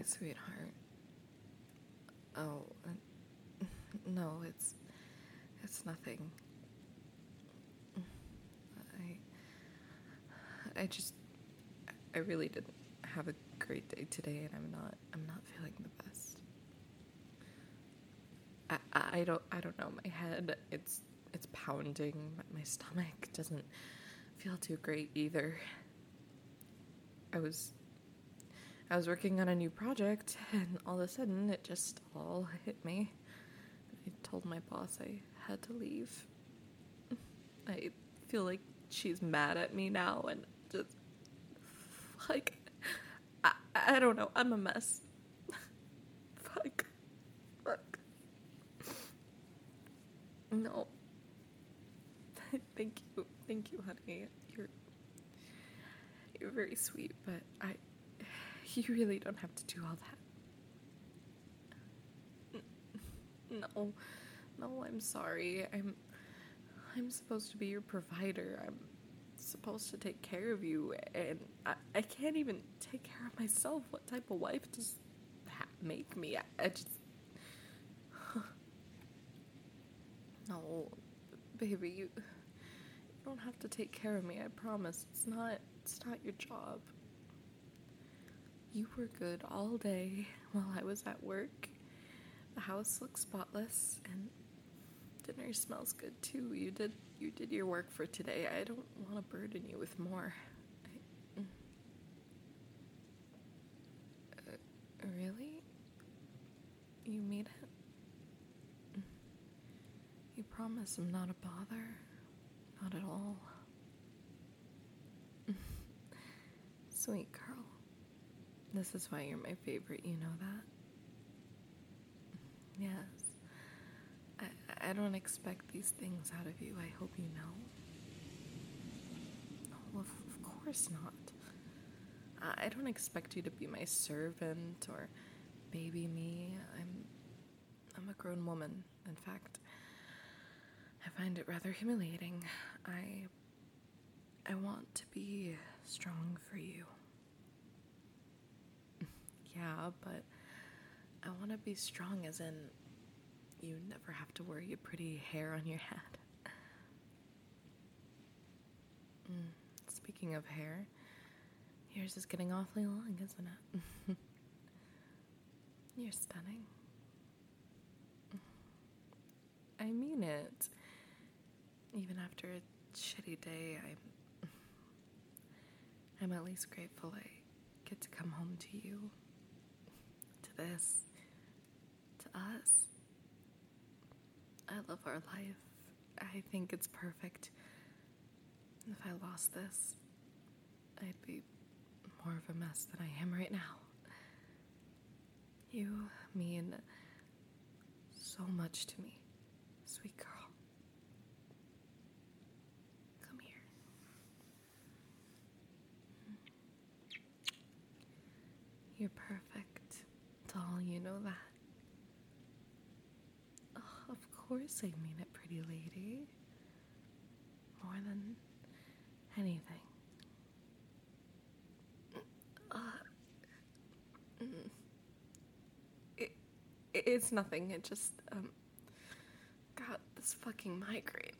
Sweetheart. Oh, no, it's nothing. I just, I really didn't have a great day today, and I'm not feeling the best. I don't know. My head, it's pounding. My stomach doesn't feel too great either. I was working on a new project, and all of a sudden, it just all hit me. I told my boss I had to leave. I feel like she's mad at me now, and just, like, I don't know. I'm a mess. Fuck. No. Thank you, honey. You're very sweet, but you really don't have to do all that. No, I'm sorry. I'm supposed to be your provider. I'm supposed to take care of you, and I can't even take care of myself. What type of wife does that make me? I just... No, baby, you don't have to take care of me, I promise. It's not your job. You were good all day while I was at work. The house looks spotless, and dinner smells good too. You did your work for today. I don't want to burden you with more. Really? You mean it? You promise I'm not a bother? Not at all. Sweet girl. This is why you're my favorite, you know that? Yes. I don't expect these things out of you, I hope you know. No, of course not. I don't expect you to be my servant or baby me. I'm a grown woman, in fact. I find it rather humiliating. I want to be strong for you. Yeah, but I want to be strong as in you never have to worry a pretty hair on your head. Speaking of hair, yours is getting awfully long, isn't it? You're stunning. I mean it. Even after a shitty day, I'm at least grateful I get to come home to you, to this, to us. I love our life. I think it's perfect. If I lost this, I'd be more of a mess than I am right now. You mean so much to me, sweet girl. Come here. You're perfect, doll, you know that. Oh, of course I mean it, pretty lady. More than anything. It's nothing. It just, got this fucking migraine.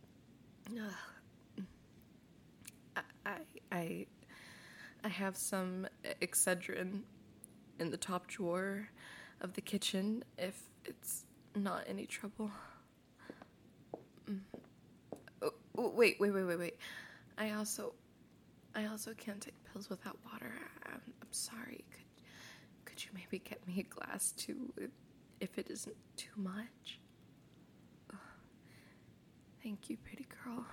I have some Excedrin in the top drawer of the kitchen if it's not any trouble. Oh, wait. I also can't take pills without water. I'm sorry. Could you maybe get me a glass too, if it isn't too much? Thank you, pretty girl.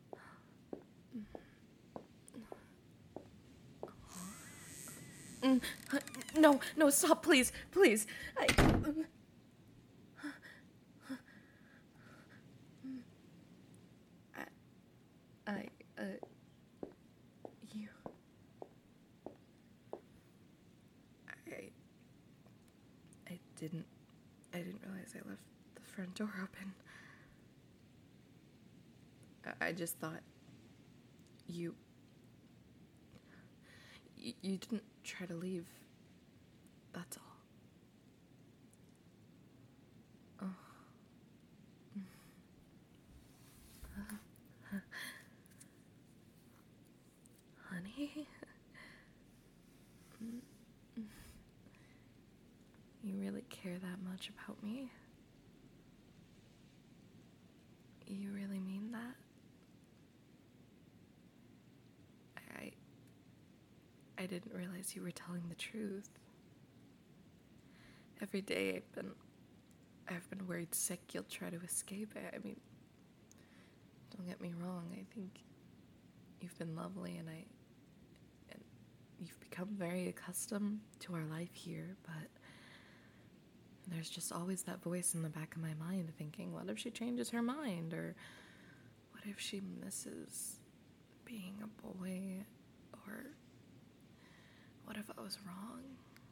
No, stop, please. You. I didn't realize I left the front door open. I just thought you didn't try to leave, That's all. Oh. Honey? You really care that much about me? You really mean that? I didn't realize you were telling the truth. Every day I've been worried sick you'll try to escape it. I mean, don't get me wrong, I think you've been lovely and you've become very accustomed to our life here, but there's just always that voice in the back of my mind thinking, what if she changes her mind? Or what if she misses being a boy? Or what if I was wrong?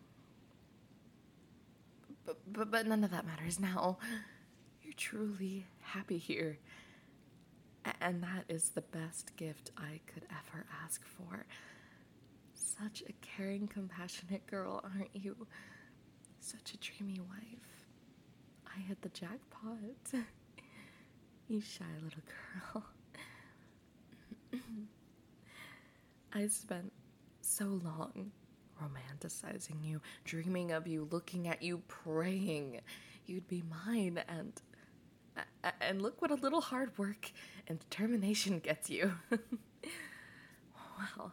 But none of that matters now. You're truly happy here. And that is the best gift I could ever ask for. Such a caring, compassionate girl, aren't you? Such a dreamy wife. I hit the jackpot. You shy little girl. I spent so long romanticizing you, dreaming of you, looking at you, praying you'd be mine, and look what a little hard work and determination gets you. Well,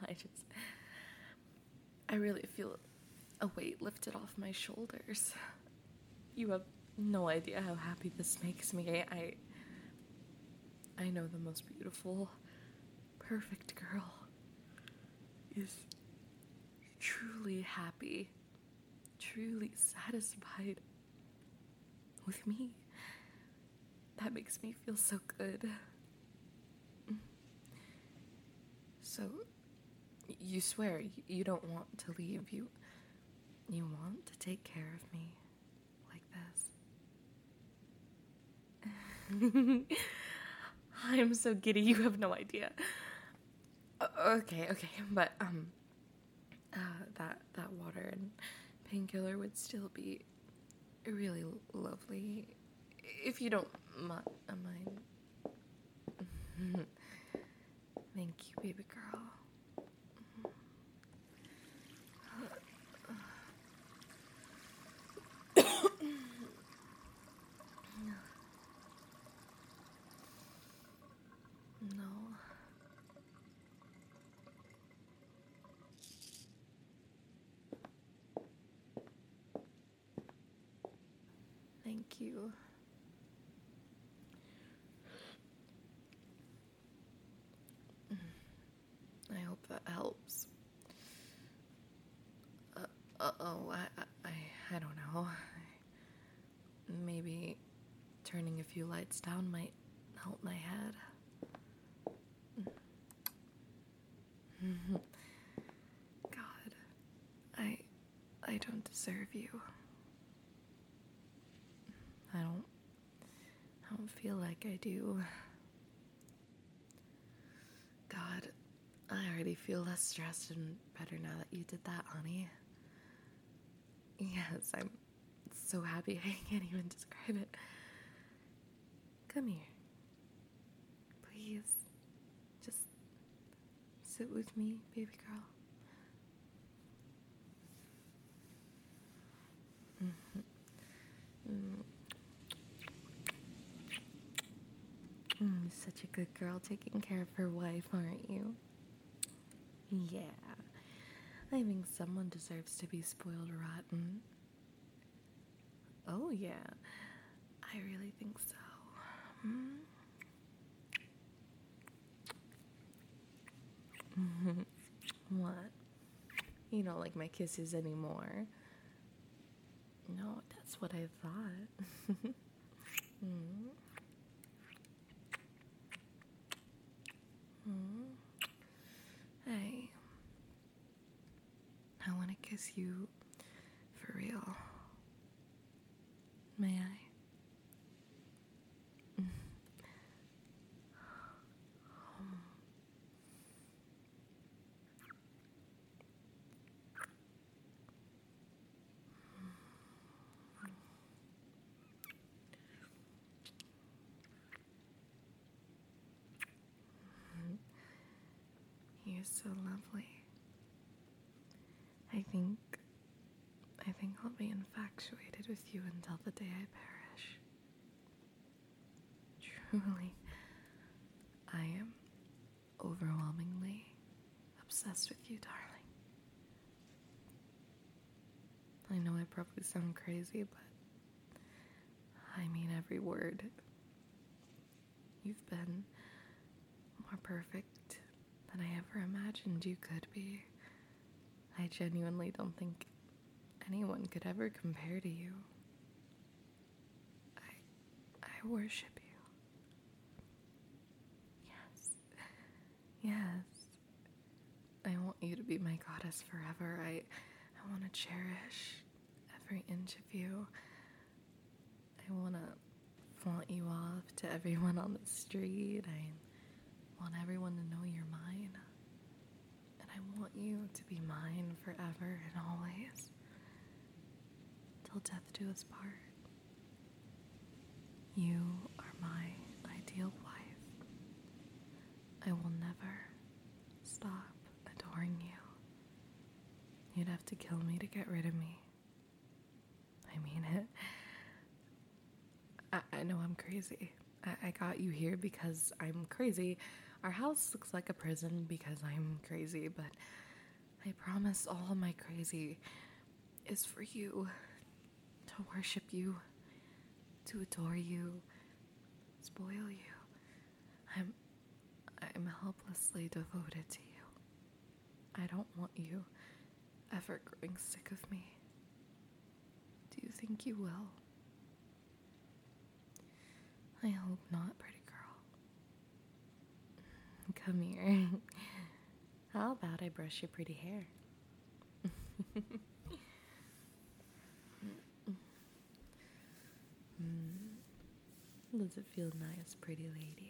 I really feel a weight lifted off my shoulders. You have no idea how happy this makes me. I know the most beautiful, perfect girl is truly happy, truly satisfied with me. That makes me feel so good. So, you swear you don't want to leave. You want to take care of me like this. I'm so giddy, you have no idea. Okay, but that water and painkiller would still be really lovely if you don't mind. Thank you, baby girl. No. Thank you. I hope that helps. I don't know. Maybe turning a few lights down might help my head. God, I don't deserve you. I don't feel like I do. God, I already feel less stressed and better now that you did that, honey. Yes, I'm so happy I can't even describe it. Come here. Please. Just sit with me, baby girl. Such a good girl taking care of her wife, aren't you? Yeah. I think someone deserves to be spoiled rotten. Oh, yeah. I really think so. What? You don't like my kisses anymore? No, that's what I thought. Hey, I want to kiss you for real. May I? you're so lovely. I think I'll be infatuated with you until the day I perish. Truly, I am overwhelmingly obsessed with you, darling. I know I probably sound crazy, but I mean every word. You've been more perfect than I ever imagined you could be. I genuinely don't think anyone could ever compare to you. I worship you. Yes. I want you to be my goddess forever. I want to cherish every inch of you. I want to flaunt you off to everyone on the street. I want everyone to know you're mine. And I want you to be mine forever and always. Till death do us part. You are my ideal wife. I will never stop adoring you. You'd have to kill me to get rid of me. I mean it. I know I'm crazy. I got you here because I'm crazy. Our house looks like a prison because I'm crazy, but I promise all my crazy is for you. To worship you. To adore you. Spoil you. I'm helplessly devoted to you. I don't want you ever growing sick of me. Do you think you will? I hope not, pretty girl. Come here. How about I brush your pretty hair? Does it feel nice, pretty lady?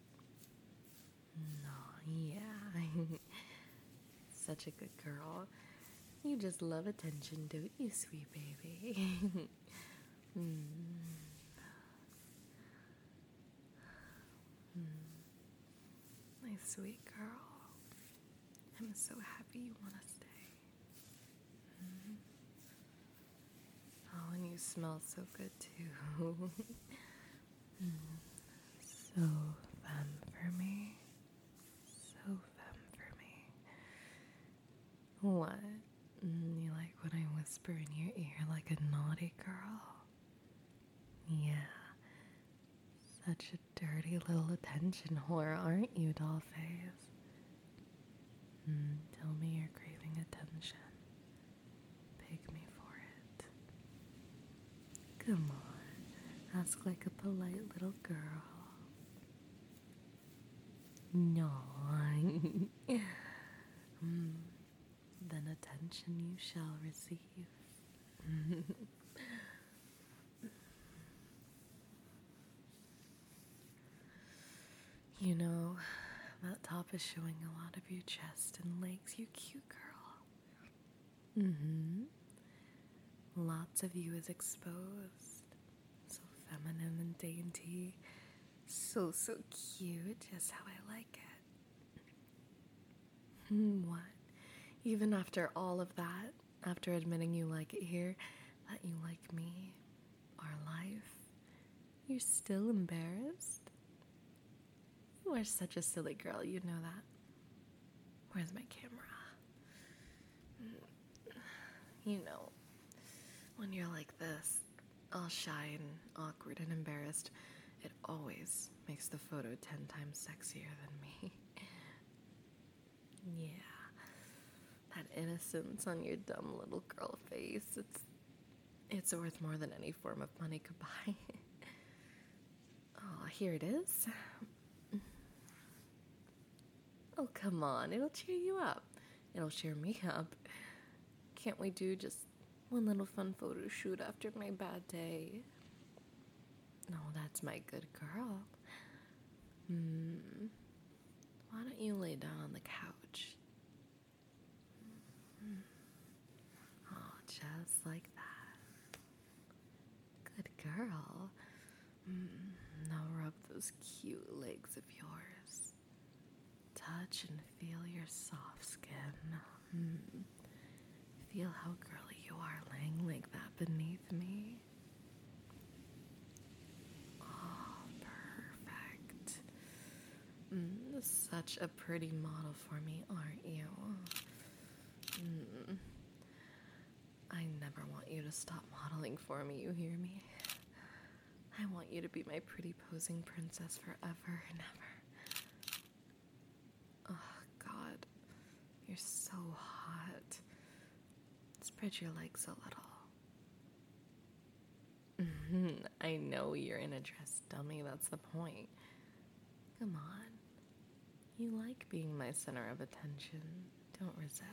No, yeah. Such a good girl. You just love attention, don't you, sweet baby? My sweet girl. I'm so happy you want to stay. Oh, and you smell so good too. So femme for me. So femme for me. What? You like when I whisper in your ear like a naughty girl? Yeah. Such a dirty little attention whore, aren't you, dollface? Tell me you're craving attention. Beg me for it. Come on. Ask like a polite little girl. No. Then attention you shall receive. You know, that top is showing a lot of your chest and legs, you cute girl. Lots of you is exposed. So feminine and dainty. So cute, just how I like it. What? Even after all of that, after admitting you like it here, that you like me, our life, you're still embarrassed? You are such a silly girl, you know that. Where's my camera? You know, when you're like this, all shy and awkward and embarrassed, it always makes the photo 10 times sexier than me. Yeah, that innocence on your dumb little girl face, it's worth more than any form of money could buy. Oh, here it is. Oh, come on, it'll cheer you up. It'll cheer me up. Can't we do just one little fun photo shoot after my bad day? No, that's my good girl. Why don't you lay down on the couch? Oh, just like that. Good girl. Now rub those cute legs of yours. touch and feel your soft skin. Feel how girly you are laying like that beneath me. Oh, perfect. Such a pretty model for me, aren't you? I never want you to stop modeling for me, you hear me? I want you to be my pretty posing princess forever and ever. Oh, God. You're so hot. Spread your legs a little. I know you're in a dress, dummy. That's the point. Come on. You like being my center of attention. Don't resist.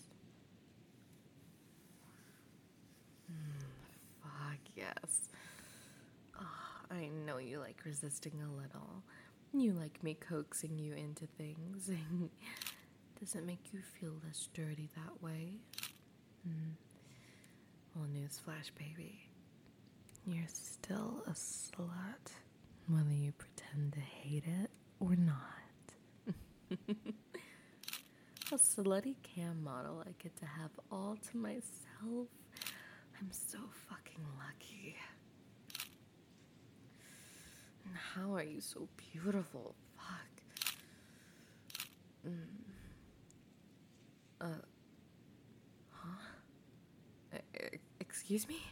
Fuck yes. Oh, I know you like resisting a little. You like me coaxing you into things. Does it make you feel less dirty that way? Well, newsflash, baby. You're still a slut, whether you pretend to hate it or not. A slutty cam model I get to have all to myself. I'm so fucking lucky. And how are you so beautiful? Fuck. Excuse me?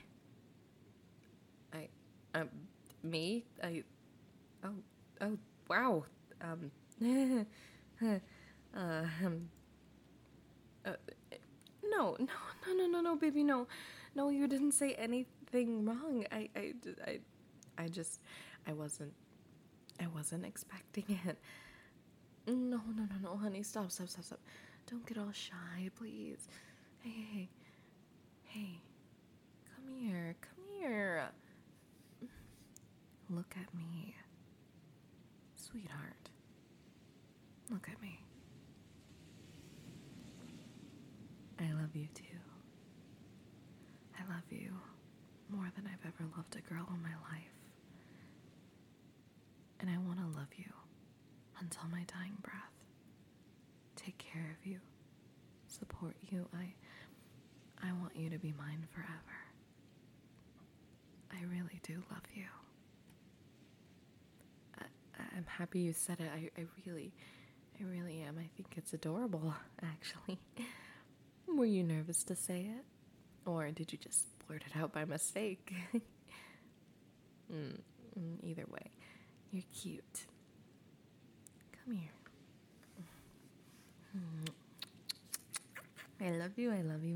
Me? Oh, wow. No, baby, no. No, you didn't say anything wrong. I wasn't expecting it. No, honey, stop. Don't get all shy, please. Hey. Come here. Look at me. Sweetheart. Look at me. I love you too. I love you more than I've ever loved a girl in my life. And I want to love you until my dying breath. Take care of you. Support you. I want you to be mine forever. I really do love you. I'm happy you said it. I really am. I think it's adorable, actually. Were you nervous to say it? Or did you just blurt it out by mistake? Either way, you're cute. Come here. I love you.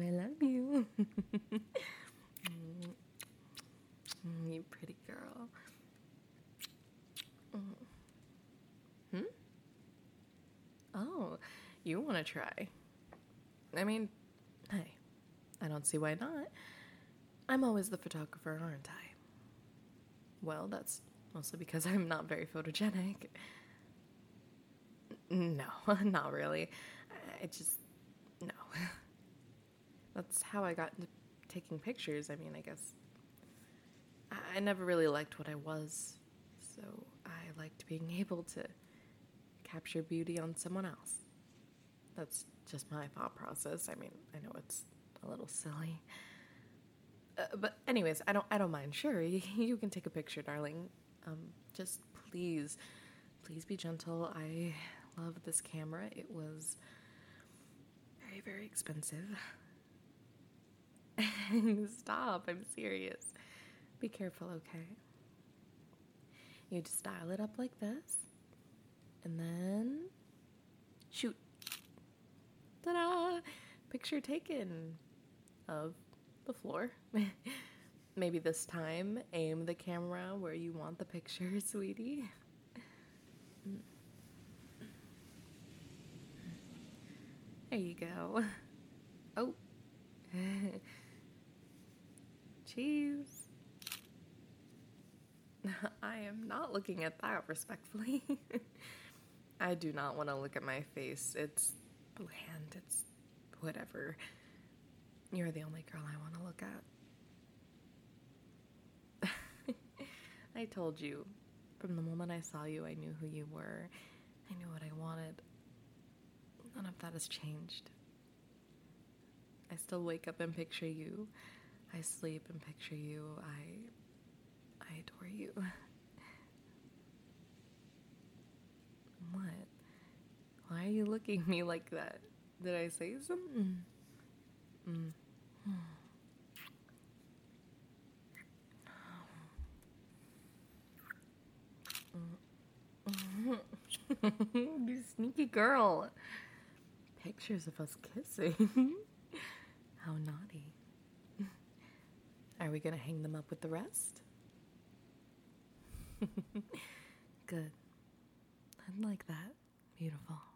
You pretty girl. Oh, you want to try? I mean, hey, I don't see why not. I'm always the photographer, aren't I? Well, that's mostly because I'm not very photogenic. No, not really. No. That's how I got into taking pictures. I mean, I guess I never really liked what I was, so I liked being able to capture beauty on someone else. That's just my thought process. I mean, I know it's a little silly. But anyways, I don't mind. Sure, you can take a picture, darling. Just please be gentle. I love this camera. It was very, very expensive. Stop, I'm serious. Be careful, okay? You just dial it up like this, and then shoot. Ta-da! Picture taken of the floor. Maybe this time, aim the camera where you want the picture, sweetie. There you go. Oh. Cheese. I am not looking at that, respectfully. I do not want to look at my face. It's bland. It's whatever. You're the only girl I want to look at. I told you. From the moment I saw you, I knew who you were. I knew what I wanted. None of that has changed. I still wake up and picture you. I sleep and picture you. I adore you. What? Why are you looking at me like that? Did I say something? You sneaky girl. Pictures of us kissing. How naughty. Are we gonna hang them up with the rest? Good. I'd like that. Beautiful.